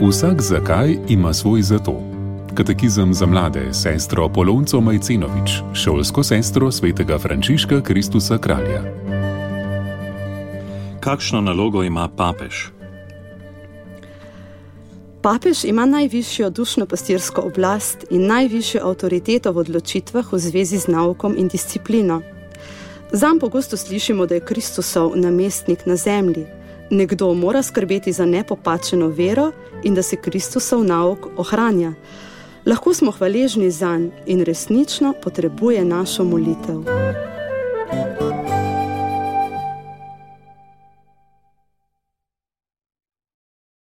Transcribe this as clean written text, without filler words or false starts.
Vsak zakaj ima svoj zato. Katekizem za mlade, sestro Polonco Majcenovič, šolsko sestro svetega Frančiška Kristusa Kralja. Kakšno nalogo ima papež? Papež ima najvišjo dušno-pastirsko oblast in najvišjo avtoriteto v odločitvah v zvezi z naukom in disciplino. Zanj pogosto slišimo, da je Kristusov namestnik na zemlji. Nekdo mora skrbeti za nepopačeno vero in da se Kristusov nauk ohranja. Lahko smo hvaležni zanj in resnično potrebuje našo molitev.